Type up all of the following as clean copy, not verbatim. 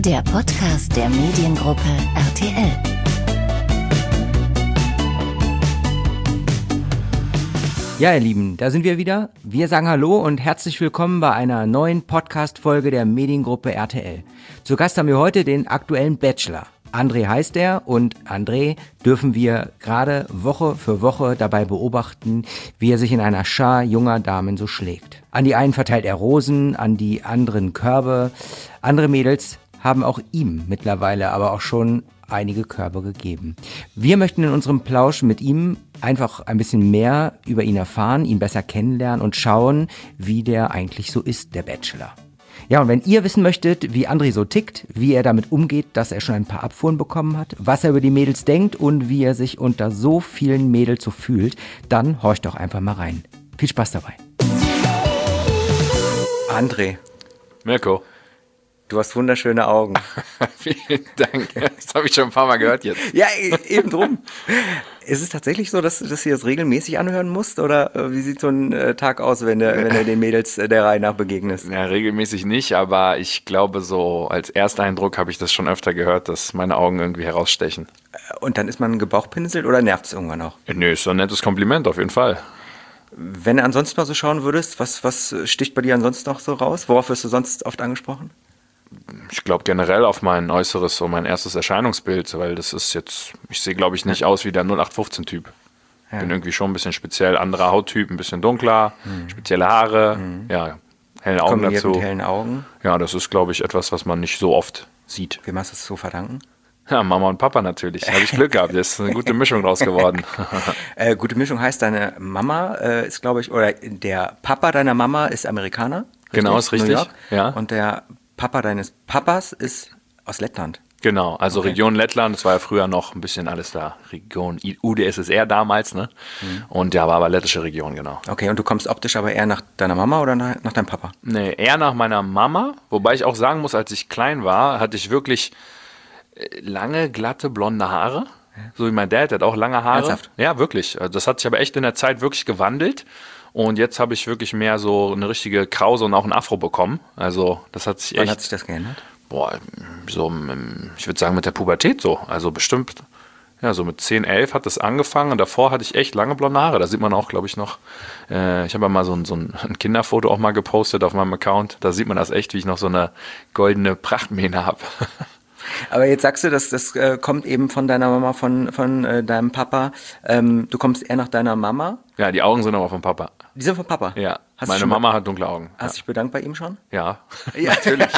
der Podcast der Mediengruppe RTL. Ja, ihr Lieben, da sind wir wieder. Wir sagen Hallo und herzlich willkommen bei einer neuen Podcast-Folge der Mediengruppe RTL. Zu Gast haben wir heute den aktuellen Bachelor. André heißt er und André dürfen wir gerade Woche für Woche dabei beobachten, wie er sich in einer Schar junger Damen so schlägt. An die einen verteilt er Rosen, an die anderen Körbe. Andere Mädels haben auch ihm mittlerweile aber auch schon einige Körbe gegeben. Wir möchten in unserem Plausch mit ihm einfach ein bisschen mehr über ihn erfahren, ihn besser kennenlernen und schauen, wie der eigentlich so ist, der Bachelor. Ja, und wenn ihr wissen möchtet, wie André so tickt, wie er damit umgeht, dass er schon ein paar Abfuhren bekommen hat, was er über die Mädels denkt und wie er sich unter so vielen Mädels so fühlt, dann horcht doch einfach mal rein. Viel Spaß dabei. André. Mirko. Du hast wunderschöne Augen. Vielen Dank. Das habe ich schon ein paar Mal gehört jetzt. Ja, eben drum. Ist es tatsächlich so, dass du das regelmäßig anhören musst? Oder wie sieht so ein Tag aus, wenn du den Mädels der Reihe nach begegnest? Ja, regelmäßig nicht, aber ich glaube, so als Ersteindruck habe ich das schon öfter gehört, dass meine Augen irgendwie herausstechen. Und dann ist man gebauchpinselt oder nervt es irgendwann auch? Nö, ist so ein nettes Kompliment auf jeden Fall. Wenn du ansonsten mal so schauen würdest, was sticht bei dir ansonsten noch so raus? Worauf wirst du sonst oft angesprochen? Ich glaube generell auf mein Äußeres, so mein erstes Erscheinungsbild, weil das ist jetzt, ich sehe glaube ich nicht aus wie der 0815-Typ. Ja. Bin irgendwie schon ein bisschen speziell, anderer Hauttyp, ein bisschen dunkler, spezielle Haare, ja, helle Augen dazu. Mit hellen Augen. Ja, das ist glaube ich etwas, was man nicht so oft sieht. Wem hast du es so verdanken? Ja, Mama und Papa natürlich. Habe ich Glück gehabt. Da ist eine gute Mischung draus geworden. Gute Mischung heißt, deine Mama ist, glaube ich, oder der Papa deiner Mama ist Amerikaner. Richtig? Genau, ist richtig. New York. Ja. Und der Papa deines Papas ist aus Lettland. Genau, also okay. Region Lettland, das war ja früher noch ein bisschen alles da. Region UdSSR damals, ne? Und ja, war aber lettische Region, genau. Okay, und du kommst optisch aber eher nach deiner Mama oder nach deinem Papa? Nee, eher nach meiner Mama. Wobei ich auch sagen muss, als ich klein war, hatte ich wirklich lange, glatte, blonde Haare. So wie mein Dad, der hat auch lange Haare. Ernsthaft? Ja, wirklich. Das hat sich aber echt in der Zeit wirklich gewandelt. Und jetzt habe ich wirklich mehr so eine richtige Krause und auch ein Afro bekommen. Also das hat sich echt... Wann hat sich das geändert? Boah, so, ich würde sagen mit der Pubertät so. Also bestimmt, ja, so mit 10, 11 hat das angefangen. Und davor hatte ich echt lange blonde Haare. Da sieht man auch, glaube ich, noch... ich habe ja mal so ein Kinderfoto auch mal gepostet auf meinem Account. Da sieht man das echt, wie ich noch so eine goldene Prachtmähne habe. Aber jetzt sagst du, das kommt eben von deiner Mama, von deinem Papa. Du kommst eher nach deiner Mama. Ja, die Augen sind aber vom Papa. Die sind vom Papa? Ja, meine Mama hat dunkle Augen. Hast du dich bedankt bei ihm schon? Ja, natürlich.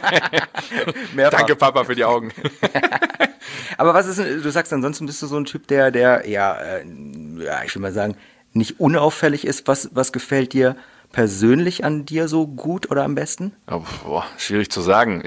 Danke Papa für die Augen. Aber was ist, du sagst, ansonsten bist du so ein Typ, der ich will mal sagen, nicht unauffällig ist. Was gefällt dir persönlich an dir so gut oder am besten? Oh, schwierig zu sagen.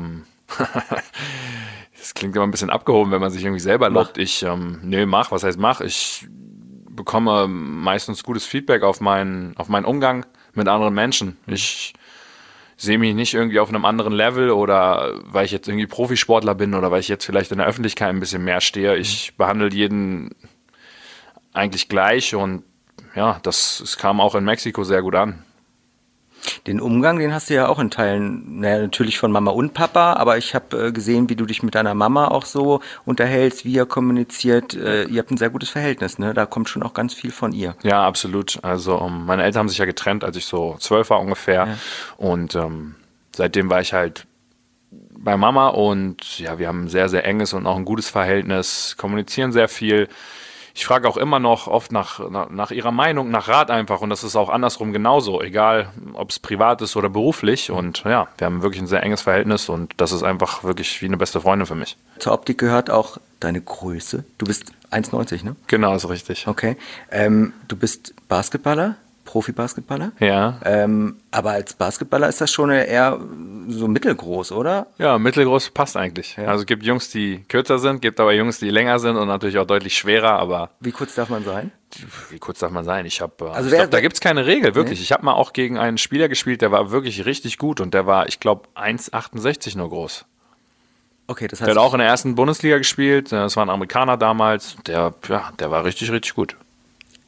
Das klingt immer ein bisschen abgehoben, wenn man sich irgendwie selber lobt. Was heißt mach? Ich bekomme meistens gutes Feedback auf meinen Umgang mit anderen Menschen. Ich sehe mich nicht irgendwie auf einem anderen Level oder weil ich jetzt irgendwie Profisportler bin oder weil ich jetzt vielleicht in der Öffentlichkeit ein bisschen mehr stehe. Ich behandle jeden eigentlich gleich und ja, das kam auch in Mexiko sehr gut an. Den Umgang, den hast du ja auch in Teilen, natürlich von Mama und Papa, aber ich habe gesehen, wie du dich mit deiner Mama auch so unterhältst, wie ihr kommuniziert. Ihr habt ein sehr gutes Verhältnis, ne? Da kommt schon auch ganz viel von ihr. Ja, absolut. Also meine Eltern haben sich ja getrennt, als ich so 12 war ungefähr. Ja. Und seitdem war ich halt bei Mama und ja, wir haben ein sehr, sehr enges und auch ein gutes Verhältnis, kommunizieren sehr viel. Ich frage auch immer noch oft nach ihrer Meinung, nach Rat einfach und das ist auch andersrum genauso, egal ob es privat ist oder beruflich und ja, wir haben wirklich ein sehr enges Verhältnis und das ist einfach wirklich wie eine beste Freundin für mich. Zur Optik gehört auch deine Größe. Du bist 1,90, ne? Genau, ist richtig. Okay. Du bist Basketballer? Profi-Basketballer? Ja. Aber als Basketballer ist das schon eher so mittelgroß, oder? Ja, mittelgroß passt eigentlich. Ja. Also es gibt Jungs, die kürzer sind, gibt aber Jungs, die länger sind und natürlich auch deutlich schwerer, aber... Wie kurz darf man sein? Wie kurz darf man sein? Ich glaube, da gibt es keine Regel, wirklich. Nee. Ich habe mal auch gegen einen Spieler gespielt, der war wirklich richtig gut und der war, ich glaube, 1,68 nur groß. Okay, das heißt... Der hat auch in der ersten Bundesliga gespielt, das war ein Amerikaner damals, der war richtig, richtig gut.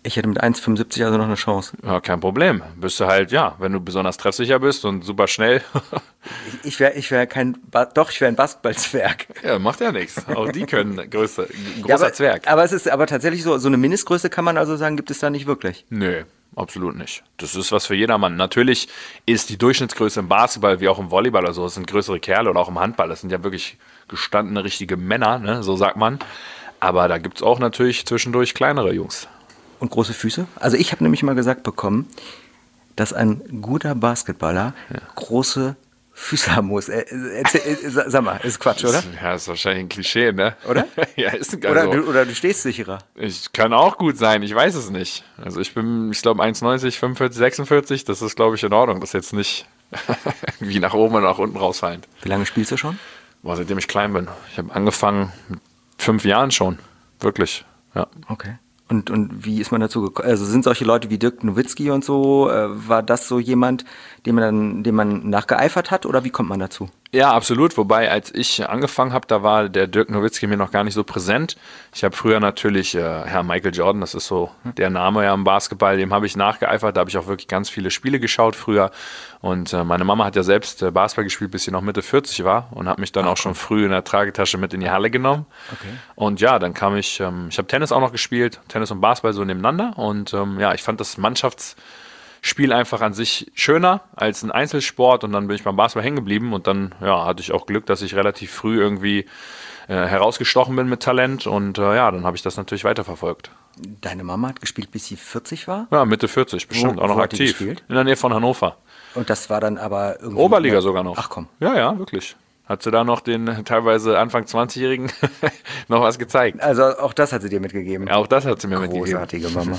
Ich hätte mit 1,75 also noch eine Chance. Ja, kein Problem. Bist du halt, ja, wenn du besonders treffsicher bist und super schnell. Ich wäre ein Basketballzwerg. Ja, macht ja nichts. Auch die können großer Zwerg. Aber es ist aber tatsächlich so eine Mindestgröße kann man also sagen, gibt es da nicht wirklich. Nö, absolut nicht. Das ist was für jedermann. Natürlich ist die Durchschnittsgröße im Basketball wie auch im Volleyball oder so, das sind größere Kerle oder auch im Handball, das sind ja wirklich gestandene, richtige Männer, ne? So sagt man. Aber da gibt es auch natürlich zwischendurch kleinere Jungs. Und große Füße? Also ich habe nämlich mal gesagt bekommen, dass ein guter Basketballer große Füße haben muss. Sag mal, ist Quatsch, oder? Ja, ist wahrscheinlich ein Klischee, ne? Oder? Ja, ist also, oder du stehst sicherer. Ich kann auch gut sein, ich weiß es nicht. Also ich glaube 1,90, 45, 46, das ist glaube ich in Ordnung. Das ist jetzt nicht wie nach oben und nach unten rausfallend. Wie lange spielst du schon? Boah, seitdem ich klein bin. Ich habe angefangen mit 5 Jahren schon. Wirklich, ja. Okay. Und wie ist man dazu gekommen? Also sind solche Leute wie Dirk Nowitzki und so, war das so jemand, dem man nachgeeifert hat oder wie kommt man dazu? Ja, absolut. Wobei, als ich angefangen habe, da war der Dirk Nowitzki mir noch gar nicht so präsent. Ich habe früher natürlich Herr Michael Jordan, das ist so der Name ja im Basketball, dem habe ich nachgeeifert. Da habe ich auch wirklich ganz viele Spiele geschaut früher. Und meine Mama hat ja selbst Basketball gespielt, bis sie noch Mitte 40 war und hat mich dann auch schon früh in der Tragetasche mit in die Halle genommen. Okay. Und ja, dann kam ich habe Tennis auch noch gespielt, Tennis und Basketball so nebeneinander. Und ich fand das Mannschaftsspiel einfach an sich schöner als ein Einzelsport und dann bin ich beim Basketball hängen geblieben und dann hatte ich auch Glück, dass ich relativ früh irgendwie herausgestochen bin mit Talent und dann habe ich das natürlich weiterverfolgt. Deine Mama hat gespielt, bis sie 40 war? Ja, Mitte 40, bestimmt, auch noch aktiv. In der Nähe von Hannover. Und das war dann aber irgendwie... Oberliga sogar noch. Ach komm. Ja, wirklich. Hat sie da noch den teilweise Anfang 20-Jährigen noch was gezeigt. Also auch das hat sie dir mitgegeben? Ja, auch das hat sie mir mitgegeben. Großartige Mama.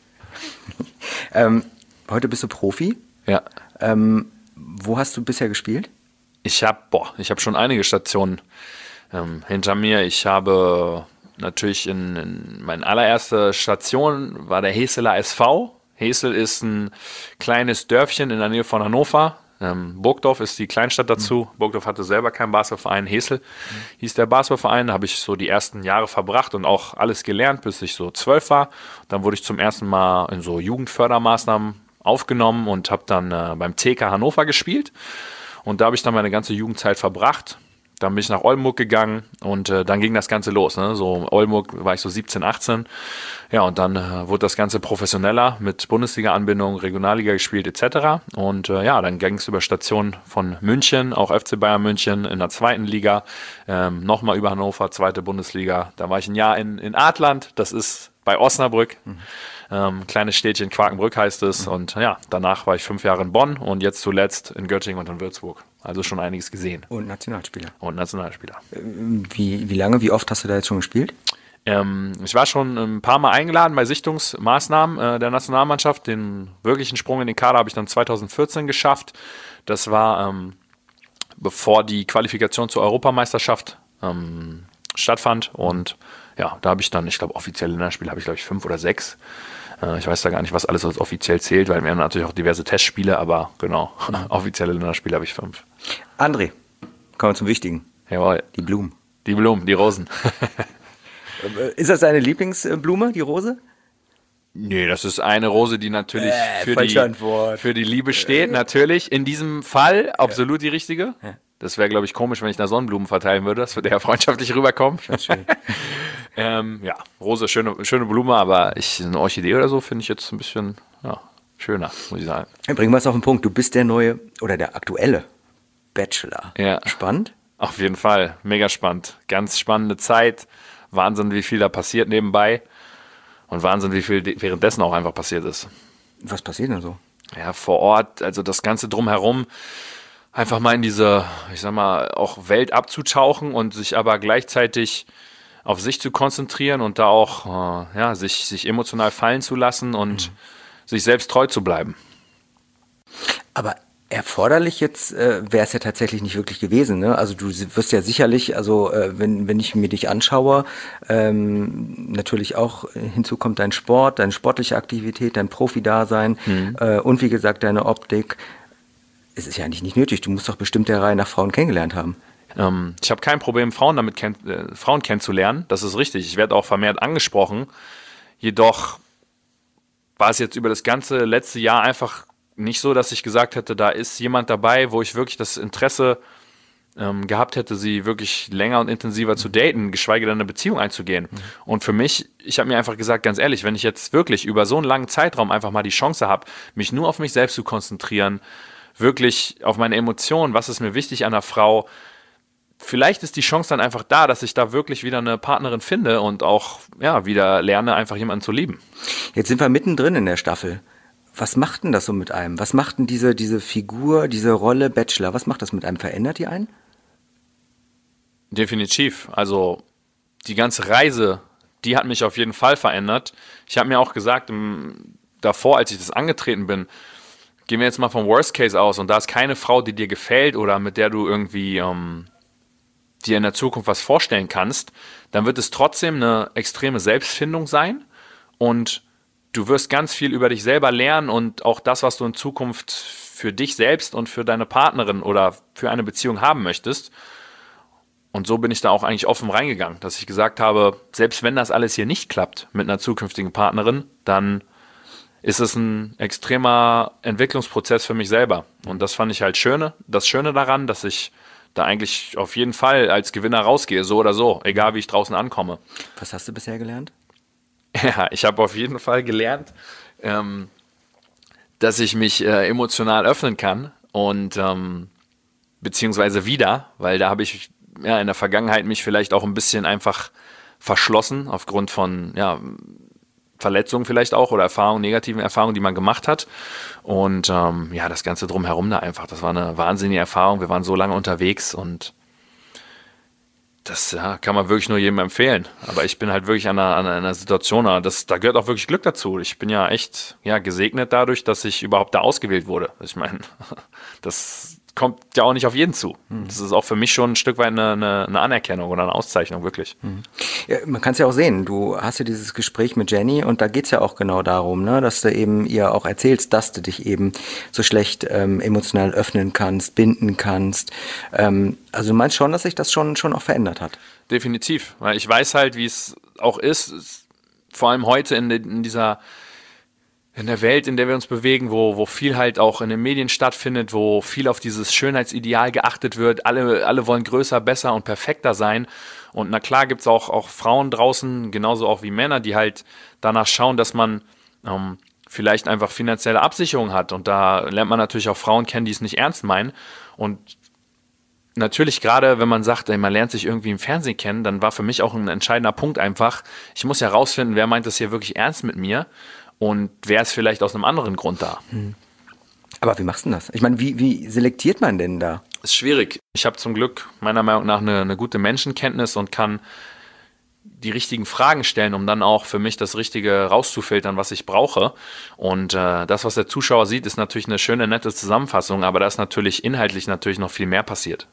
Heute bist du Profi. Ja. Wo hast du bisher gespielt? Ich habe schon einige Stationen hinter mir. Ich habe natürlich meine allererste Station war der Heseler SV. Hesel ist ein kleines Dörfchen in der Nähe von Hannover. Burgdorf ist die Kleinstadt dazu. Burgdorf hatte selber keinen Basketballverein. Hesel hieß der Basketballverein. Da habe ich so die ersten Jahre verbracht und auch alles gelernt, bis ich so 12 war. Dann wurde ich zum ersten Mal in so Jugendfördermaßnahmen aufgenommen und habe dann beim TK Hannover gespielt. Und da habe ich dann meine ganze Jugendzeit verbracht. Dann bin ich nach Oldenburg gegangen und dann ging das Ganze los. Ne? So in Oldenburg war ich so 17, 18. Ja, und dann wurde das Ganze professioneller mit Bundesliga-Anbindung, Regionalliga gespielt etc. Und dann ging es über Stationen von München, auch FC Bayern München in der zweiten Liga, nochmal über Hannover, zweite Bundesliga. Da war ich ein Jahr in Adland, das ist bei Osnabrück. Kleines Städtchen, Quakenbrück heißt es. Und danach war ich 5 Jahre in Bonn und jetzt zuletzt in Göttingen und in Würzburg. Also schon einiges gesehen. Und Nationalspieler. Wie lange, wie oft hast du da jetzt schon gespielt? Ich war schon ein paar Mal eingeladen bei Sichtungsmaßnahmen der Nationalmannschaft. Den wirklichen Sprung in den Kader habe ich dann 2014 geschafft. Das war bevor die Qualifikation zur Europameisterschaft stattfand. Und da habe ich dann, ich glaube, offizielle Länderspiele habe ich, glaube ich, 5 oder 6. Ich weiß da gar nicht, was alles als offiziell zählt, weil wir haben natürlich auch diverse Testspiele, aber genau, offizielle Länderspiele habe ich 5. André, kommen wir zum Wichtigen. Jawohl. Die Blumen. Die Rosen. Ist das deine Lieblingsblume, die Rose? Nee, das ist eine Rose, die natürlich für die Liebe steht. Natürlich, in diesem Fall absolut die richtige. Ja. Das wäre, glaube ich, komisch, wenn ich da Sonnenblumen verteilen würde. Das würde ja freundschaftlich rüberkommen. Rose, schöne Blume, aber eine Orchidee oder so finde ich jetzt ein bisschen schöner, muss ich sagen. Bringen wir es auf den Punkt. Du bist der neue oder der aktuelle Bachelor. Ja. Spannend? Auf jeden Fall. Mega spannend. Ganz spannende Zeit. Wahnsinn, wie viel da passiert nebenbei. Und Wahnsinn, wie viel währenddessen auch einfach passiert ist. Was passiert denn so? Ja, vor Ort, also das Ganze drumherum, einfach mal in diese, ich sag mal, auch Welt abzutauchen und sich aber gleichzeitig auf sich zu konzentrieren und da auch sich emotional fallen zu lassen und sich selbst treu zu bleiben. Aber erforderlich jetzt wäre es ja tatsächlich nicht wirklich gewesen, ne? Also du wirst ja sicherlich, wenn ich mir dich anschaue, natürlich auch hinzu kommt dein Sport, deine sportliche Aktivität, dein Profi-Dasein und wie gesagt deine Optik. Es ist ja eigentlich nicht nötig, du musst doch bestimmt der Reihe nach Frauen kennengelernt haben. Ich habe kein Problem, Frauen kennenzulernen, das ist richtig. Ich werde auch vermehrt angesprochen, jedoch war es jetzt über das ganze letzte Jahr einfach nicht so, dass ich gesagt hätte, da ist jemand dabei, wo ich wirklich das Interesse gehabt hätte, sie wirklich länger und intensiver zu daten, geschweige denn eine Beziehung einzugehen. Und für mich, ich habe mir einfach gesagt, ganz ehrlich, wenn ich jetzt wirklich über so einen langen Zeitraum einfach mal die Chance habe, mich nur auf mich selbst zu konzentrieren, wirklich auf meine Emotionen, was ist mir wichtig an einer Frau, vielleicht ist die Chance dann einfach da, dass ich da wirklich wieder eine Partnerin finde und auch wieder lerne, einfach jemanden zu lieben. Jetzt sind wir mittendrin in der Staffel. Was macht denn das so mit einem? Was macht denn diese Figur, diese Rolle Bachelor, was macht das mit einem? Verändert die einen? Definitiv. Also die ganze Reise, die hat mich auf jeden Fall verändert. Ich habe mir auch gesagt, davor, als ich das angetreten bin, gehen wir jetzt mal vom Worst Case aus und da ist keine Frau, die dir gefällt oder mit der du irgendwie dir in der Zukunft was vorstellen kannst, dann wird es trotzdem eine extreme Selbstfindung sein und du wirst ganz viel über dich selber lernen und auch das, was du in Zukunft für dich selbst und für deine Partnerin oder für eine Beziehung haben möchtest. Und so bin ich da auch eigentlich offen reingegangen, dass ich gesagt habe, selbst wenn das alles hier nicht klappt mit einer zukünftigen Partnerin, dann ist es ein extremer Entwicklungsprozess für mich selber. Und das fand ich halt das Schöne daran, dass ich da eigentlich auf jeden Fall als Gewinner rausgehe, so oder so, egal wie ich draußen ankomme. Was hast du bisher gelernt? Ja, ich habe auf jeden Fall gelernt, dass ich mich emotional öffnen kann und beziehungsweise wieder, weil da habe ich in der Vergangenheit mich vielleicht auch ein bisschen einfach verschlossen aufgrund von Verletzungen vielleicht auch oder negativen Erfahrungen, die man gemacht hat. Und das Ganze drumherum da einfach, das war eine wahnsinnige Erfahrung. Wir waren so lange unterwegs und das kann man wirklich nur jedem empfehlen. Aber ich bin halt wirklich an einer Situation, da gehört auch wirklich Glück dazu. Ich bin ja echt gesegnet dadurch, dass ich überhaupt da ausgewählt wurde. Ich meine, das kommt ja auch nicht auf jeden zu. Das ist auch für mich schon ein Stück weit eine Anerkennung oder eine Auszeichnung, wirklich. Ja, man kann es ja auch sehen, du hast ja dieses Gespräch mit Jenny und da geht es ja auch genau darum, ne, dass du eben ihr auch erzählst, dass du dich eben so schlecht emotional öffnen kannst, binden kannst. Also du meinst schon, dass sich das schon auch verändert hat? Definitiv, weil ich weiß halt, wie es auch ist, vor allem heute in der Welt, in der wir uns bewegen, wo viel halt auch in den Medien stattfindet, wo viel auf dieses Schönheitsideal geachtet wird, alle wollen größer, besser und perfekter sein. Und na klar gibt es auch Frauen draußen, genauso auch wie Männer, die halt danach schauen, dass man vielleicht einfach finanzielle Absicherung hat. Und da lernt man natürlich auch Frauen kennen, die es nicht ernst meinen. Und natürlich gerade, wenn man sagt, man lernt sich irgendwie im Fernsehen kennen, dann war für mich auch ein entscheidender Punkt einfach, ich muss ja rausfinden, wer meint das hier wirklich ernst mit mir. Und wer ist vielleicht aus einem anderen Grund da? Aber wie machst du das? Ich meine, wie selektiert man denn da? Ist schwierig. Ich habe zum Glück meiner Meinung nach eine gute Menschenkenntnis und kann die richtigen Fragen stellen, um dann auch für mich das Richtige rauszufiltern, was ich brauche. Und das, was der Zuschauer sieht, ist natürlich eine schöne, nette Zusammenfassung, aber da ist natürlich inhaltlich natürlich noch viel mehr passiert.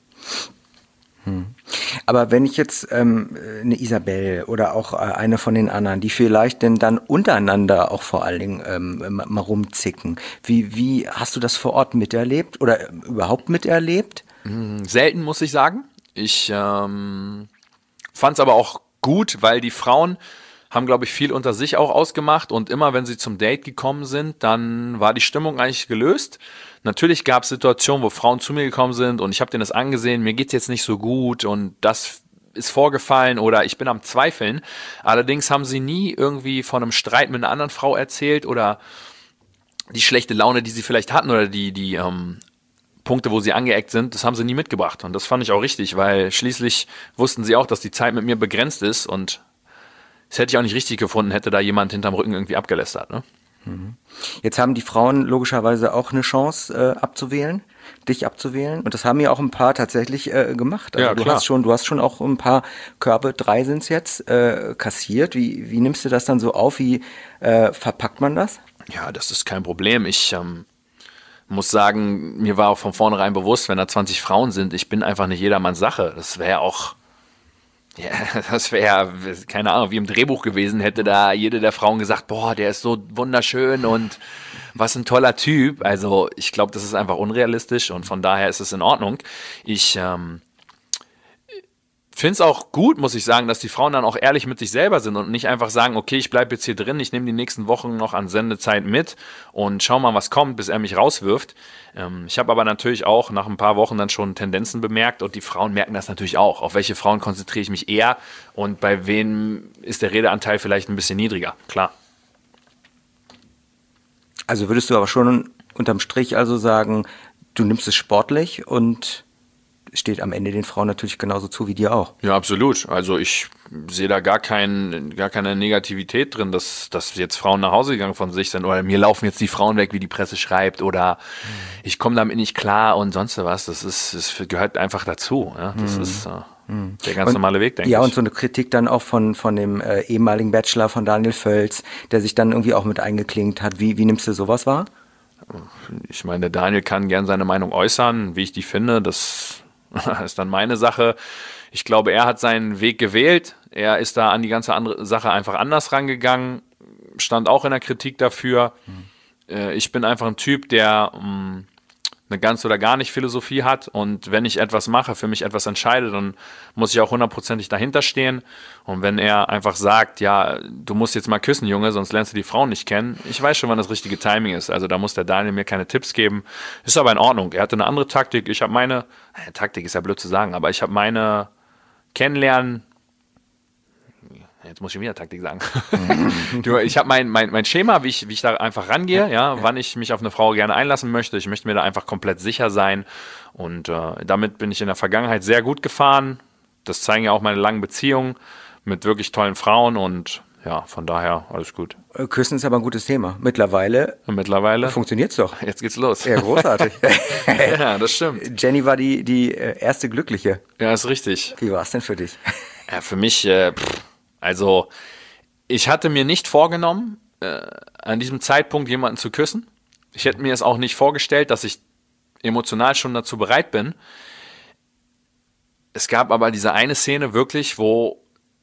Aber wenn ich jetzt eine Isabel oder auch eine von den anderen, die vielleicht denn dann untereinander auch vor allen Dingen mal rumzicken, wie hast du das vor Ort miterlebt oder überhaupt miterlebt? Selten, muss ich sagen. Ich fand es aber auch gut, weil die Frauen haben, glaube ich, viel unter sich auch ausgemacht und immer, wenn sie zum Date gekommen sind, dann war die Stimmung eigentlich gelöst. Natürlich gab es Situationen, wo Frauen zu mir gekommen sind und ich habe denen das angesehen, mir geht's jetzt nicht so gut und das ist vorgefallen oder ich bin am Zweifeln. Allerdings haben sie nie irgendwie von einem Streit mit einer anderen Frau erzählt oder die schlechte Laune, die sie vielleicht hatten oder die Punkte, wo sie angeeckt sind, das haben sie nie mitgebracht. Und das fand ich auch richtig, weil schließlich wussten sie auch, dass die Zeit mit mir begrenzt ist und das hätte ich auch nicht richtig gefunden, hätte da jemand hinterm Rücken irgendwie abgelästert, ne? Jetzt haben die Frauen logischerweise auch eine Chance abzuwählen, dich abzuwählen. Und das haben ja auch ein paar tatsächlich gemacht. Also ja, du klar. hast schon auch ein paar Körbe, 3 sind es jetzt, kassiert. Wie nimmst du das dann so auf? Wie verpackt man das? Ja, das ist kein Problem. Ich muss sagen, mir war auch von vornherein bewusst, wenn da 20 Frauen sind, ich bin einfach nicht jedermanns Sache. Das wäre auch, keine Ahnung, wie im Drehbuch gewesen, hätte da jede der Frauen gesagt, boah, der ist so wunderschön und was ein toller Typ. Also ich glaube, das ist einfach unrealistisch und von daher ist es in Ordnung. Ich finde finde es auch gut, muss ich sagen, dass die Frauen dann auch ehrlich mit sich selber sind und nicht einfach sagen, okay, ich bleibe jetzt hier drin, ich nehme die nächsten Wochen noch an Sendezeit mit und schau mal, was kommt, bis er mich rauswirft. Ich habe aber natürlich auch nach ein paar Wochen dann schon Tendenzen bemerkt und die Frauen merken das natürlich auch. Auf welche Frauen konzentriere ich mich eher und bei wem ist der Redeanteil vielleicht ein bisschen niedriger, klar. Also würdest du aber schon unterm Strich also sagen, du nimmst es sportlich und steht am Ende den Frauen natürlich genauso zu wie dir auch. Ja, absolut. Also ich sehe da gar keine Negativität drin, dass jetzt Frauen nach Hause gegangen von sich sind oder mir laufen jetzt die Frauen weg, wie die Presse schreibt oder ich komme damit nicht klar und sonst was. Das gehört einfach dazu. Ja? Das ist der ganz normale Weg, denke ich. Ja, und so eine Kritik dann auch von dem ehemaligen Bachelor von Daniel Völz, der sich dann irgendwie auch mit eingeklinkt hat. Wie nimmst du sowas wahr? Ich meine, der Daniel kann gern seine Meinung äußern, wie ich die finde, das ist dann meine Sache. Ich glaube, er hat seinen Weg gewählt. Er ist da an die ganze andere Sache einfach anders rangegangen. Stand auch in der Kritik dafür. Ich bin einfach ein Typ, der eine ganz oder gar nicht Philosophie hat. Und wenn ich etwas mache, für mich etwas entscheide, dann muss ich auch 100%ig dahinter stehen. Und wenn er einfach sagt, ja, du musst jetzt mal küssen, Junge, sonst lernst du die Frauen nicht kennen. Ich weiß schon, wann das richtige Timing ist. Also da muss der Daniel mir keine Tipps geben. Ist aber in Ordnung. Er hatte eine andere Taktik. Ich habe meine, Taktik ist ja blöd zu sagen, aber ich habe meine Kennenlernen. Jetzt muss ich wieder Taktik sagen. Ich habe mein Schema, wie ich da einfach rangehe, ja, wann ich mich auf eine Frau gerne einlassen möchte. Ich möchte mir da einfach komplett sicher sein. Und damit bin ich in der Vergangenheit sehr gut gefahren. Das zeigen ja auch meine langen Beziehungen mit wirklich tollen Frauen. Und ja, von daher alles gut. Küssen ist aber ein gutes Thema. Mittlerweile funktioniert's doch. Jetzt geht's los. Ja, großartig. Ja, das stimmt. Jenny war die erste Glückliche. Ja, ist richtig. Wie war es denn für dich? Ja, für mich, also ich hatte mir nicht vorgenommen, an diesem Zeitpunkt jemanden zu küssen. Ich hätte mir es auch nicht vorgestellt, dass ich emotional schon dazu bereit bin. Es gab aber diese eine Szene wirklich, wo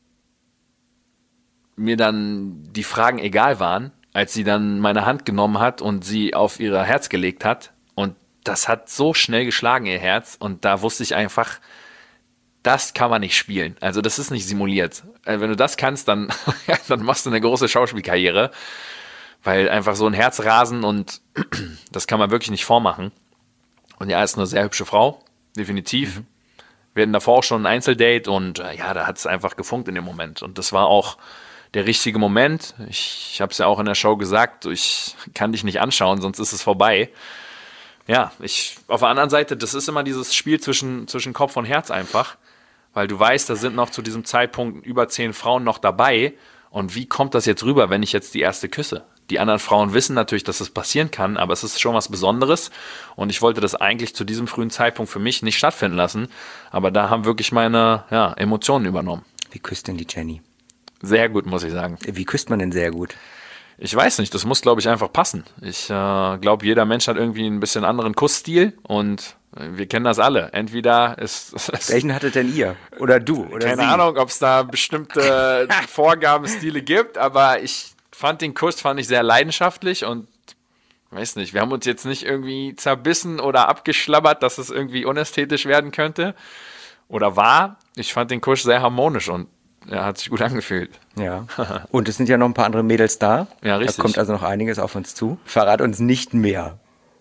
mir dann die Fragen egal waren, als sie dann meine Hand genommen hat und sie auf ihr Herz gelegt hat. Und das hat so schnell geschlagen, ihr Herz. Und da wusste ich einfach, das kann man nicht spielen. Also das ist nicht simuliert. Wenn du das kannst, dann machst du eine große Schauspielkarriere, weil einfach so ein Herzrasen und das kann man wirklich nicht vormachen. Und ja, ist eine sehr hübsche Frau, definitiv. Wir hatten davor auch schon ein Einzeldate und ja, da hat es einfach gefunkt in dem Moment. Und das war auch der richtige Moment. Ich habe es ja auch in der Show gesagt, ich kann dich nicht anschauen, sonst ist es vorbei. Ja, auf der anderen Seite, das ist immer dieses Spiel zwischen Kopf und Herz einfach, weil du weißt, da sind noch zu diesem Zeitpunkt über 10 Frauen noch dabei und wie kommt das jetzt rüber, wenn ich jetzt die erste küsse? Die anderen Frauen wissen natürlich, dass das passieren kann, aber es ist schon was Besonderes und ich wollte das eigentlich zu diesem frühen Zeitpunkt für mich nicht stattfinden lassen, aber da haben wirklich meine Emotionen übernommen. Wie küsst denn die Jenny? Sehr gut, muss ich sagen. Wie küsst man denn sehr gut? Ich weiß nicht, das muss, glaube ich, einfach passen. Ich glaube, jeder Mensch hat irgendwie ein bisschen anderen Kussstil und wir kennen das alle. Entweder ist... Welchen hattet denn ihr? Oder du? Oder keine sie? Ahnung, ob es da bestimmte Vorgabenstile gibt, aber ich fand den Kuss sehr leidenschaftlich und weiß nicht, wir haben uns jetzt nicht irgendwie zerbissen oder abgeschlabbert, dass es irgendwie unästhetisch werden könnte oder war. Ich fand den Kuss sehr harmonisch und er hat sich gut angefühlt. Ja. Und es sind ja noch ein paar andere Mädels da. Ja, richtig. Da kommt also noch einiges auf uns zu. Verrat uns nicht mehr.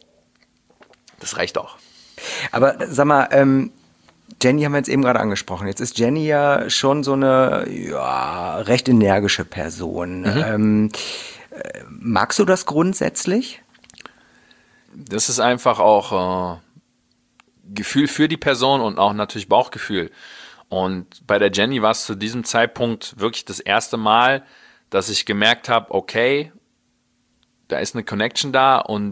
Das reicht auch. Aber sag mal, Jenny haben wir jetzt eben gerade angesprochen. Jetzt ist Jenny ja schon so eine recht energische Person. Magst du das grundsätzlich? Das ist einfach auch Gefühl für die Person und auch natürlich Bauchgefühl. Und bei der Jenny war es zu diesem Zeitpunkt wirklich das erste Mal, dass ich gemerkt habe, okay, da ist eine Connection da und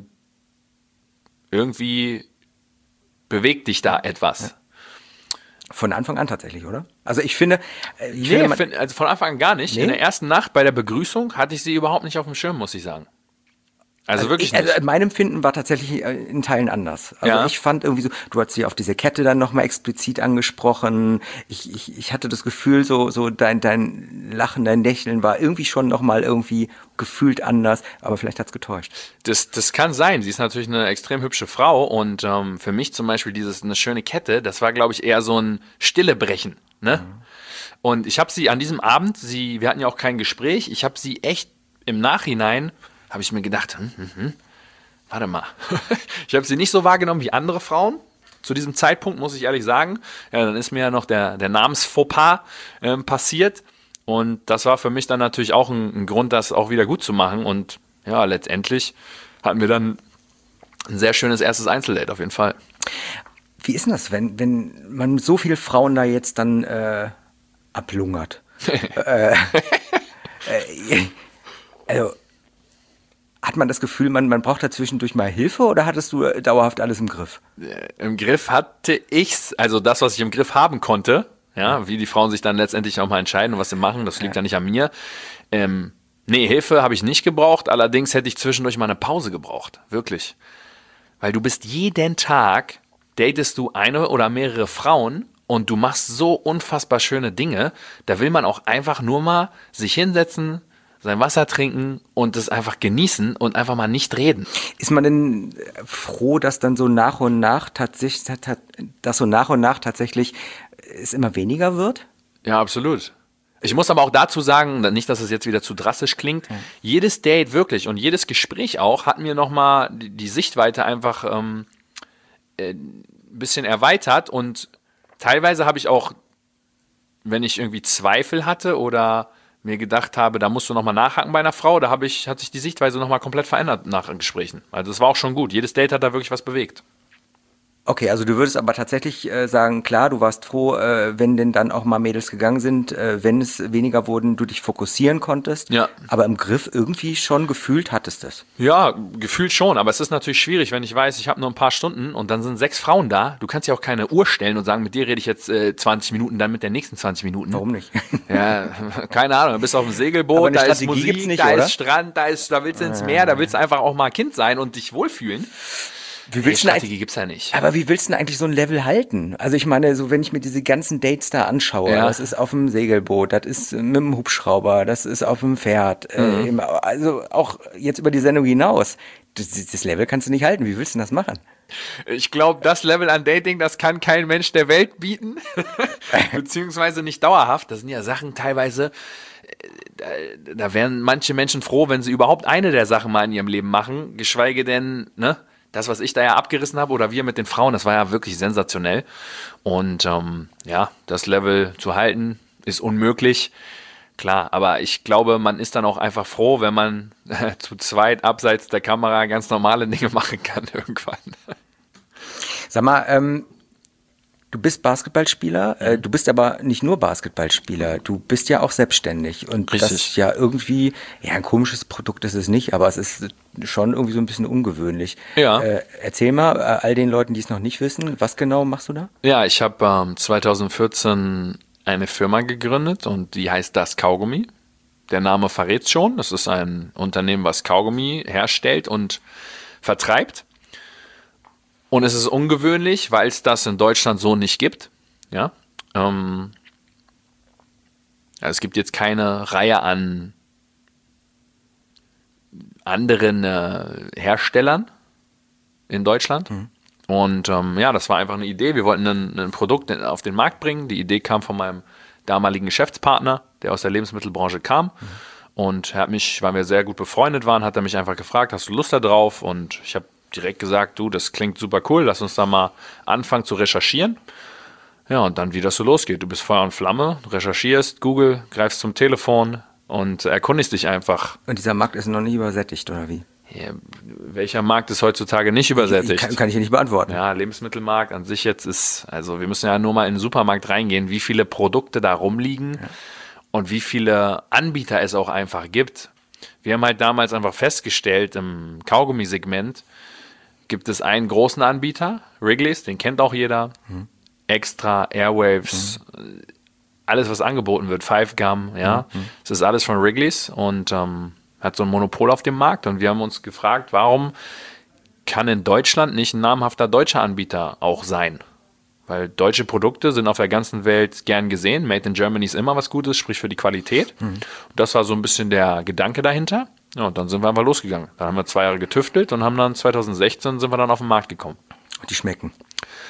irgendwie bewegt dich da etwas. Von Anfang an tatsächlich, oder? Also ich finde... also von Anfang an gar nicht. Nee? In der ersten Nacht bei der Begrüßung hatte ich sie überhaupt nicht auf dem Schirm, muss ich sagen. Also wirklich nicht. Also mein Empfinden war tatsächlich in Teilen anders. Also ich fand irgendwie so, du hast sie auf diese Kette dann nochmal explizit angesprochen. Ich hatte das Gefühl, so dein Lachen, dein Lächeln war irgendwie schon nochmal irgendwie gefühlt anders, aber vielleicht hat's getäuscht. Das kann sein. Sie ist natürlich eine extrem hübsche Frau und für mich zum Beispiel eine schöne Kette, das war, glaube ich, eher so ein Stillebrechen. Ne? Und ich habe sie an diesem Abend, wir hatten ja auch kein Gespräch, ich habe sie echt im Nachhinein, habe ich mir gedacht, warte mal, ich habe sie nicht so wahrgenommen wie andere Frauen. Zu diesem Zeitpunkt, muss ich ehrlich sagen, ja, dann ist mir ja noch der Namensfauxpas passiert. Und das war für mich dann natürlich auch ein Grund, das auch wieder gut zu machen. Und ja, letztendlich hatten wir dann ein sehr schönes erstes Einzeldate auf jeden Fall. Wie ist denn das, wenn man mit so vielen Frauen da jetzt dann ablungert? Also, hat man das Gefühl, man braucht da zwischendurch mal Hilfe oder hattest du dauerhaft alles im Griff? Im Griff hatte ich's, also das, was ich im Griff haben konnte, ja, wie die Frauen sich dann letztendlich auch mal entscheiden und was sie machen, das liegt ja nicht an mir. Nee, Hilfe habe ich nicht gebraucht, allerdings hätte ich zwischendurch mal eine Pause gebraucht, wirklich. Weil du bist jeden Tag, datest du eine oder mehrere Frauen und du machst so unfassbar schöne Dinge, da will man auch einfach nur mal sich hinsetzen, sein Wasser trinken und es einfach genießen und einfach mal nicht reden. Ist man denn froh, dass dann so nach und nach tatsächlich es immer weniger wird? Ja, absolut. Ich muss aber auch dazu sagen, nicht, dass es jetzt wieder zu drastisch klingt, jedes Date wirklich und jedes Gespräch auch hat mir nochmal die Sichtweite einfach ein bisschen erweitert und teilweise habe ich auch, wenn ich irgendwie Zweifel hatte oder mir gedacht habe, da musst du nochmal nachhaken bei einer Frau, hat sich die Sichtweise nochmal komplett verändert nach Gesprächen. Also es war auch schon gut. Jedes Date hat da wirklich was bewegt. Okay, also du würdest aber tatsächlich sagen, klar, du warst froh, wenn denn dann auch mal Mädels gegangen sind, wenn es weniger wurden, du dich fokussieren konntest. Ja. Aber im Griff irgendwie schon gefühlt hattest es. Ja, gefühlt schon, aber es ist natürlich schwierig, wenn ich weiß, ich habe nur ein paar Stunden und dann sind 6 Frauen da. Du kannst ja auch keine Uhr stellen und sagen, mit dir rede ich jetzt 20 Minuten, dann mit der nächsten 20 Minuten. Warum nicht? Ja, keine Ahnung, du bist auf dem Segelboot, da ist Musik, gibt's nicht, da oder? ist Strand, da willst du ins Meer, da willst du einfach auch mal Kind sein und dich wohlfühlen. Strategie gibt's ja nicht. Aber wie willst du denn eigentlich so ein Level halten? Also ich meine, so wenn ich mir diese ganzen Dates da anschaue, das ist auf dem Segelboot, das ist mit dem Hubschrauber, das ist auf dem Pferd, also auch jetzt über die Sendung hinaus. Das Level kannst du nicht halten. Wie willst du denn das machen? Ich glaube, das Level an Dating, das kann kein Mensch der Welt bieten. Beziehungsweise nicht dauerhaft. Das sind ja Sachen teilweise, da wären manche Menschen froh, wenn sie überhaupt eine der Sachen mal in ihrem Leben machen, geschweige denn, ne? Das, was ich da ja abgerissen habe oder wir mit den Frauen, das war ja wirklich sensationell. Und das Level zu halten, ist unmöglich. Klar, aber ich glaube, man ist dann auch einfach froh, wenn man zu zweit abseits der Kamera ganz normale Dinge machen kann irgendwann. Sag mal, du bist Basketballspieler, du bist aber nicht nur Basketballspieler, du bist ja auch selbstständig. Und Richtig. Das ist ja irgendwie, ein komisches Produkt ist es nicht, aber es ist schon irgendwie so ein bisschen ungewöhnlich. Ja. Erzähl mal all den Leuten, die es noch nicht wissen, was genau machst du da? Ja, ich habe 2014 eine Firma gegründet und die heißt Das Kaugummi. Der Name verrät schon. Das ist ein Unternehmen, was Kaugummi herstellt und vertreibt. Und es ist ungewöhnlich, weil es das in Deutschland so nicht gibt. Ja? Es gibt jetzt keine Reihe an anderen Herstellern in Deutschland. Und das war einfach eine Idee. Wir wollten ein Produkt auf den Markt bringen. Die Idee kam von meinem damaligen Geschäftspartner, der aus der Lebensmittelbranche kam. Und weil wir sehr gut befreundet waren, hat er mich einfach gefragt, hast du Lust da drauf? Und ich habe direkt gesagt, du, das klingt super cool, lass uns da mal anfangen zu recherchieren. Ja, und dann, wie das so losgeht. Du bist Feuer und Flamme, recherchierst, Google, greifst zum Telefon und erkundigst dich einfach. Und dieser Markt ist noch nicht übersättigt, oder wie? Ja, welcher Markt ist heutzutage nicht übersättigt? Kann ich hier nicht beantworten. Ja, Lebensmittelmarkt an sich jetzt wir müssen ja nur mal in den Supermarkt reingehen, wie viele Produkte da rumliegen und wie viele Anbieter es auch einfach gibt. Wir haben halt damals einfach festgestellt, im Kaugummi-Segment gibt es einen großen Anbieter, Wrigley's, den kennt auch jeder, Extra, Airwaves, alles, was angeboten wird, Five Gum, das ist alles von Wrigley's und hat so ein Monopol auf dem Markt und wir haben uns gefragt, warum kann in Deutschland nicht ein namhafter deutscher Anbieter auch sein? Weil deutsche Produkte sind auf der ganzen Welt gern gesehen. Made in Germany ist immer was Gutes, sprich für die Qualität. Und das war so ein bisschen der Gedanke dahinter. Ja, und dann sind wir einfach losgegangen. Dann haben wir 2 Jahre getüftelt und haben dann 2016 sind wir dann auf den Markt gekommen. Die schmecken.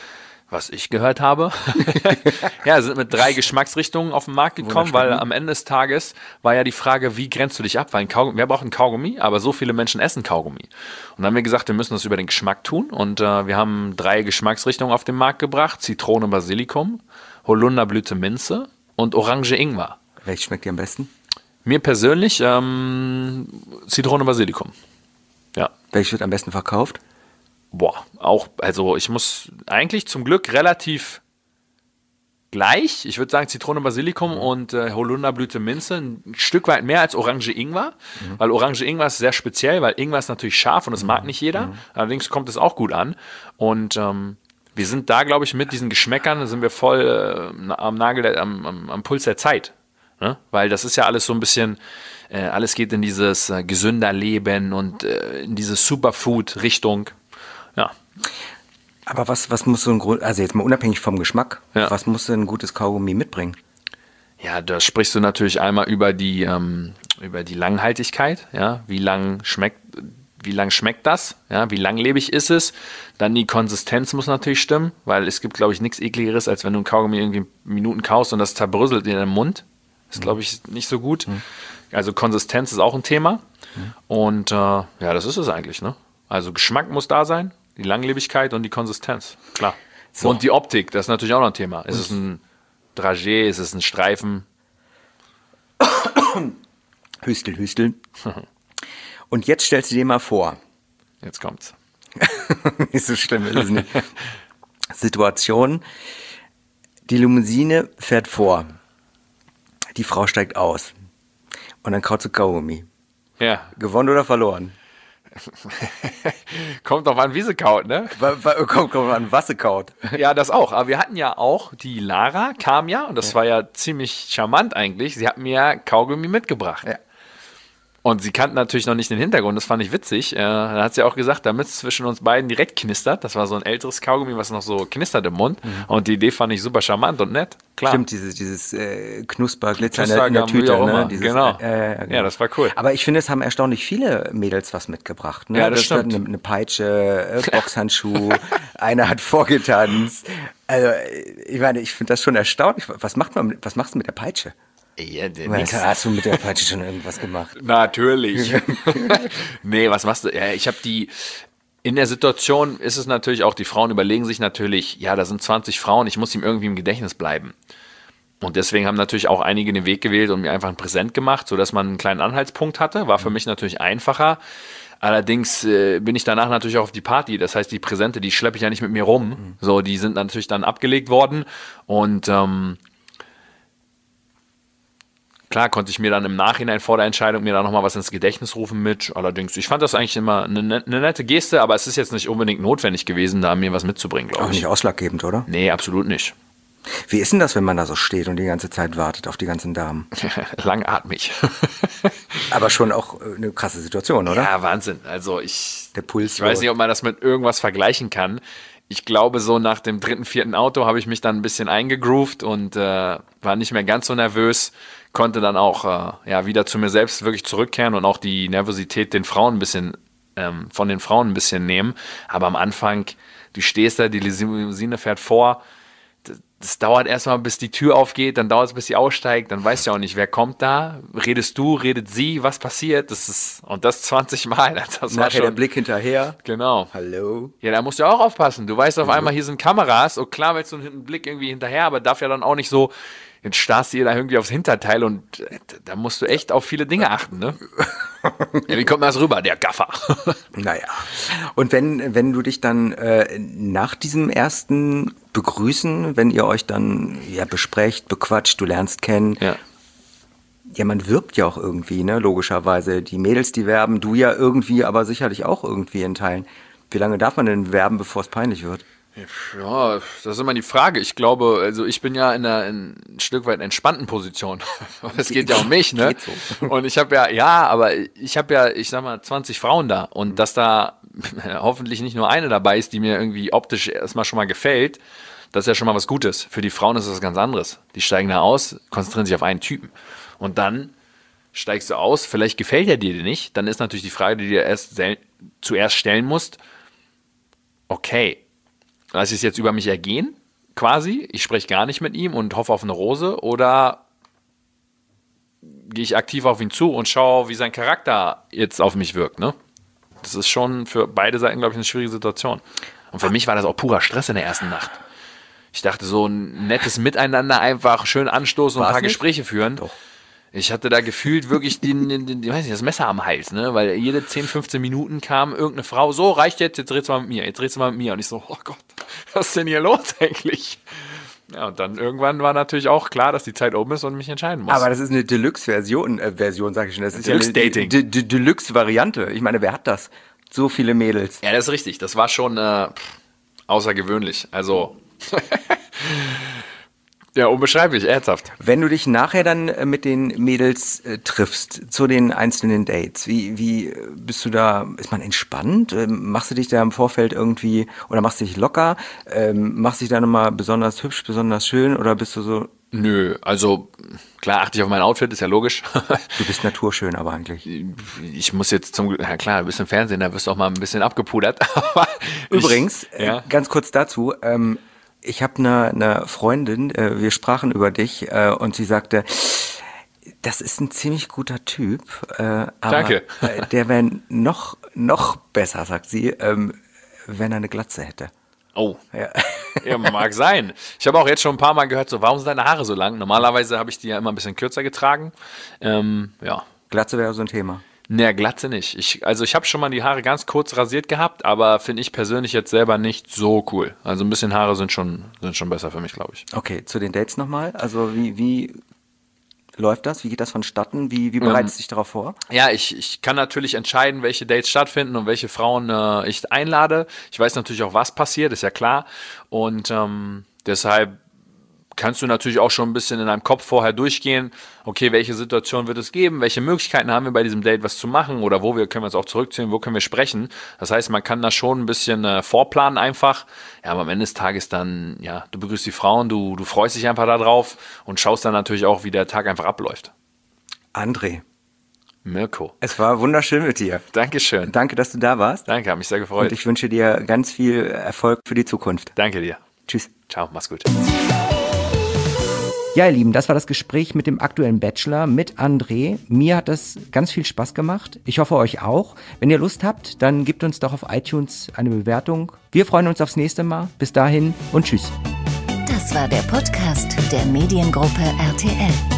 Was ich gehört habe. Ja, sind mit 3 Geschmacksrichtungen auf den Markt gekommen, weil am Ende des Tages war ja die Frage, wie grenzt du dich ab? Weil wir brauchen Kaugummi, aber so viele Menschen essen Kaugummi. Und dann haben wir gesagt, wir müssen das über den Geschmack tun. Und wir haben 3 Geschmacksrichtungen auf den Markt gebracht. Zitrone, Basilikum, Holunderblüte, Minze und Orange, Ingwer. Welches schmeckt dir am besten? Mir persönlich Zitrone, Basilikum. Ja. Welches wird am besten verkauft? Boah, also ich muss eigentlich zum Glück relativ gleich, ich würde sagen Zitrone, Basilikum und Holunderblüte, Minze, ein Stück weit mehr als Orange, Ingwer, weil Orange, Ingwer ist sehr speziell, weil Ingwer ist natürlich scharf und das mag nicht jeder, allerdings kommt es auch gut an und wir sind da, glaube ich, mit diesen Geschmäckern, sind wir voll am Puls der Zeit, ne? Weil das ist ja alles so ein bisschen, alles geht in dieses gesünder Leben und in diese Superfood-Richtung. Ja. Aber was muss so ein also jetzt mal unabhängig vom Geschmack, Ja. was muss denn ein gutes Kaugummi mitbringen? Ja, da sprichst du natürlich einmal über die Langhaltigkeit, ja, wie lang schmeckt das, ja, wie langlebig ist es, dann die Konsistenz muss natürlich stimmen, weil es gibt, glaube ich, nichts Ekligeres, als wenn du ein Kaugummi irgendwie Minuten kaust und das zerbröselt in deinem Mund, ist, glaube ich, nicht so gut. Also Konsistenz ist auch ein Thema und ja, das ist es eigentlich, ne? Also Geschmack muss da sein, die Langlebigkeit und die Konsistenz, klar. So. Und die Optik, das ist natürlich auch noch ein Thema. Ist es ein Dragé, ist es ein Streifen? Hüstel. Und jetzt stellst du dir mal vor, Jetzt kommt's. nicht so schlimm ist es nicht. Situation, die Limousine fährt vor, die Frau steigt aus und dann kaut sie Kaugummi. Ja, Gewonnen oder verloren? kommt drauf an, wie sie kaut, ne? Kommt an, was sie kaut. Ja, das auch. Aber wir hatten ja auch, die Lara kam ja, und das war ja ziemlich charmant eigentlich, sie hat mir Kaugummi mitgebracht. Ja. Und sie kannten natürlich noch nicht den Hintergrund, das fand ich witzig. Dann hat sie auch gesagt, damit es zwischen uns beiden direkt knistert, das war so ein älteres Kaugummi, was noch so knistert im Mund. Und die Idee fand ich super charmant und nett, klar. Stimmt, dieses Knusperglitzer in Knuspergum, der wie Tüte. auch immer. Ne? Dieses, Genau. genau. Ja, das war cool. Aber ich finde, es haben erstaunlich viele Mädels was mitgebracht. Ne? Ja, das stimmt. Eine Peitsche, Boxhandschuh, einer hat vorgetanzt. Also, ich meine, ich finde das schon erstaunlich. Was machst du mit der Peitsche? Ja, Hast du mit der Peitsche schon irgendwas gemacht? Natürlich. Nee, was machst du? Ja, in der Situation ist es natürlich auch, die Frauen überlegen sich natürlich, ja, da sind 20 Frauen, ich muss ihm irgendwie im Gedächtnis bleiben. Und deswegen haben natürlich auch einige den Weg gewählt und mir einfach ein Präsent gemacht, sodass man einen kleinen Anhaltspunkt hatte. War für mich natürlich einfacher. Allerdings bin ich danach natürlich auch auf die Party. Das heißt, die Präsente, die schleppe ich ja nicht mit mir rum. So, die sind natürlich dann abgelegt worden. Und klar konnte ich mir dann im Nachhinein vor der Entscheidung mir da nochmal was ins Gedächtnis rufen mit. Allerdings, ich fand das eigentlich immer eine nette Geste, aber es ist jetzt nicht unbedingt notwendig gewesen, da mir was mitzubringen, Auch glaube ich. nicht ausschlaggebend, oder? Nee, absolut nicht. Wie ist denn das, wenn man da so steht und die ganze Zeit wartet auf die ganzen Damen? Langatmig. Aber schon auch eine krasse Situation, oder? Ja, Wahnsinn. Also Der Puls. ich weiß nicht, ob man das mit irgendwas vergleichen kann. Ich glaube, so nach dem 3., 4. Auto habe ich mich dann ein bisschen eingegroovt und war nicht mehr ganz so nervös, konnte dann auch wieder zu mir selbst wirklich zurückkehren und auch die Nervosität von den Frauen ein bisschen nehmen. Aber am Anfang, du stehst da, die Limousine fährt vor, das dauert erstmal, bis die Tür aufgeht, dann dauert es, bis sie aussteigt, dann weißt du auch nicht, wer kommt da, redest du, redet sie, was passiert, und das 20 Mal. Das war Nachher schon, der Blick hinterher. genau. Hallo. Ja, da musst du auch aufpassen. Du weißt auf einmal, hier sind Kameras. Und klar willst du einen Blick irgendwie hinterher, aber darf ja dann auch nicht so, jetzt starrst du ihr da irgendwie aufs Hinterteil und da musst du echt auf viele Dinge achten, ne? Ja, wie kommt man das rüber? Der Gaffer. Naja. Und wenn du dich dann nach diesem ersten Begrüßen, wenn ihr euch dann besprecht, bequatscht, du lernst kennen, ja, man wirbt ja auch irgendwie, ne, logischerweise. Die Mädels, die werben, du ja irgendwie, aber sicherlich auch irgendwie in Teilen. Wie lange darf man denn werben, bevor es peinlich wird? Ja, das ist immer die Frage. Ich glaube, also ich bin ja in ein Stück weit entspannten Position. Es geht ja um mich, ne? Geht so. Und ich sag mal, 20 Frauen da. Und dass da hoffentlich nicht nur eine dabei ist, die mir irgendwie optisch erstmal schon mal gefällt, das ist ja schon mal was Gutes. Für die Frauen ist das was ganz anderes. Die steigen da aus, konzentrieren sich auf einen Typen. Und dann steigst du aus, vielleicht gefällt er dir nicht. Dann ist natürlich die Frage, die du dir zuerst stellen musst, okay, Lasse ich es jetzt über mich ergehen, quasi? Ich spreche gar nicht mit ihm und hoffe auf eine Rose? Oder gehe ich aktiv auf ihn zu und schaue, wie sein Charakter jetzt auf mich wirkt, ne? Das ist schon für beide Seiten, glaube ich, eine schwierige Situation. Und für mich war das auch purer Stress in der ersten Nacht. Ich dachte, so ein nettes Miteinander, einfach schön anstoßen und ein paar Gespräche führen. Doch. Ich hatte da gefühlt wirklich weiß nicht, das Messer am Hals, ne? Weil jede 10, 15 Minuten kam irgendeine Frau, so, reicht jetzt drehst du mal mit mir, Und ich so, oh Gott, was ist denn hier los eigentlich? Ja, und dann irgendwann war natürlich auch klar, dass die Zeit oben ist und mich entscheiden muss. Aber das ist eine Deluxe-Version, sage ich schon. Das ist Deluxe-Dating. Ja eine Deluxe-Variante. Ich meine, wer hat das? So viele Mädels. Ja, das ist richtig. Das war schon außergewöhnlich. Also, ja, unbeschreiblich, ernsthaft. Wenn du dich nachher dann mit den Mädels triffst, zu den einzelnen Dates, wie bist du da, ist man entspannt? Machst du dich da im Vorfeld irgendwie, oder machst du dich locker? Machst du dich da nochmal besonders hübsch, besonders schön, oder bist du so... Nö, also klar achte ich auf mein Outfit, ist ja logisch. Du bist naturschön aber eigentlich. Ich muss jetzt ja klar, du bist im Fernsehen, da wirst du auch mal ein bisschen abgepudert. Übrigens, ganz kurz dazu, ich habe eine Freundin, wir sprachen über dich und sie sagte, das ist ein ziemlich guter Typ, aber Danke. Der wäre noch besser, sagt sie, wenn er eine Glatze hätte. Oh, ja, mag sein. Ich habe auch jetzt schon ein paar Mal gehört, so, warum sind deine Haare so lang? Normalerweise habe ich die ja immer ein bisschen kürzer getragen. Ja. Glatze wäre so ein Thema. Naja, Glatze nicht. Ich habe schon mal die Haare ganz kurz rasiert gehabt, aber finde ich persönlich jetzt selber nicht so cool. Also ein bisschen Haare sind schon besser für mich, glaube ich. Okay, zu den Dates nochmal. Also wie läuft das? Wie geht das vonstatten? Wie bereitest du dich darauf vor? Ja, ich kann natürlich entscheiden, welche Dates stattfinden und welche Frauen ich einlade. Ich weiß natürlich auch, was passiert, ist ja klar. Und deshalb kannst du natürlich auch schon ein bisschen in deinem Kopf vorher durchgehen, okay, welche Situation wird es geben, welche Möglichkeiten haben wir bei diesem Date, was zu machen oder können wir uns auch zurückziehen, wo können wir sprechen. Das heißt, man kann da schon ein bisschen vorplanen einfach. Ja, aber am Ende des Tages dann, ja, du begrüßt die Frauen, du freust dich einfach da drauf und schaust dann natürlich auch, wie der Tag einfach abläuft. André. Mirko. Es war wunderschön mit dir. Dankeschön. Danke, dass du da warst. Danke, hat mich sehr gefreut. Und ich wünsche dir ganz viel Erfolg für die Zukunft. Danke dir. Tschüss. Ciao, mach's gut. Ja, ihr Lieben, das war das Gespräch mit dem aktuellen Bachelor, mit André. Mir hat das ganz viel Spaß gemacht. Ich hoffe, euch auch. Wenn ihr Lust habt, dann gebt uns doch auf iTunes eine Bewertung. Wir freuen uns aufs nächste Mal. Bis dahin und tschüss. Das war der Podcast der Mediengruppe RTL.